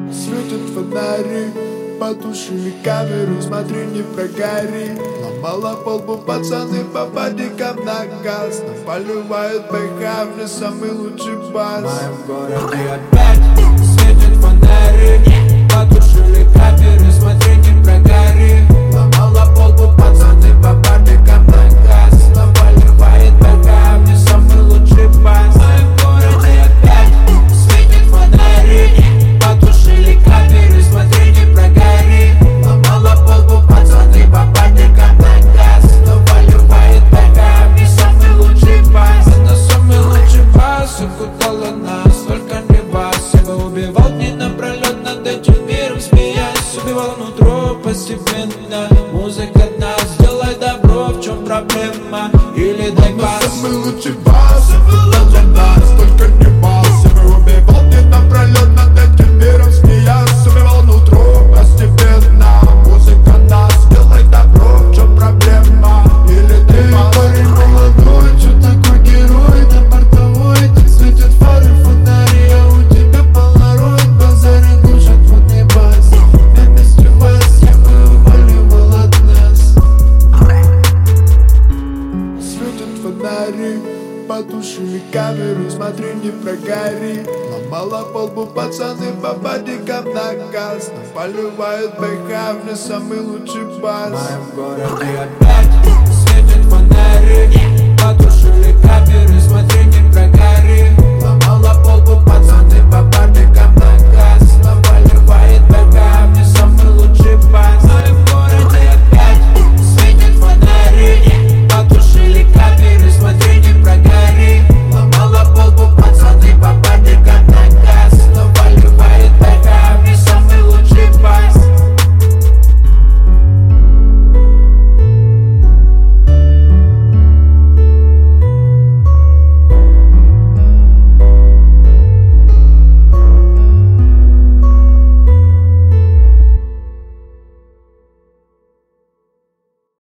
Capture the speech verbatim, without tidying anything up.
Светят фонари, потушили камеру, смотри, не прогори. Ломала полбу пацаны по бодикам на газ. Нам поливают ПХ, мне самый лучший бас. В моем городе опять светят фонари, потушили камеры, смотри, не прогори. Ломала полбу пацаны по бодикам на газ. Нам поливает ПХ, мне самый лучший бас. В моем городе опять светят фонари, потушили камеры, смотри, не прогори. Ломала полбу пацаны по бодикам на газ. Нам поливает ПХ, мне самый лучший бас. Она самый лучший бас, укутала нас, только не бас. Я бы убивал дни напролет над этим миром, смеясь. Убивал нутро постепенно. Музыка нас, сделай добро, в чем проблема? Или дай бас. Самый лучший бас, самый лучший бас, только не бас. Я бы убивал дни напролет над этим миром, смеясь. Убивал нутро постепенно. Музыка нас, сделай добро, в чем проблема? Или дай бас. Парень молодой, чё такой герой на бортовой? Так светят фары, фонари, а у тебя полароид. Базарит душат водный бас. На месте вас я бы уваливал от нас. Светят фонари, потушили камеру, смотри, не прогори. Ломала полбу пацаны по бодикам на газ. Нам поливают ПХ, мне самый лучший бас. В моем городе опять светят фонари,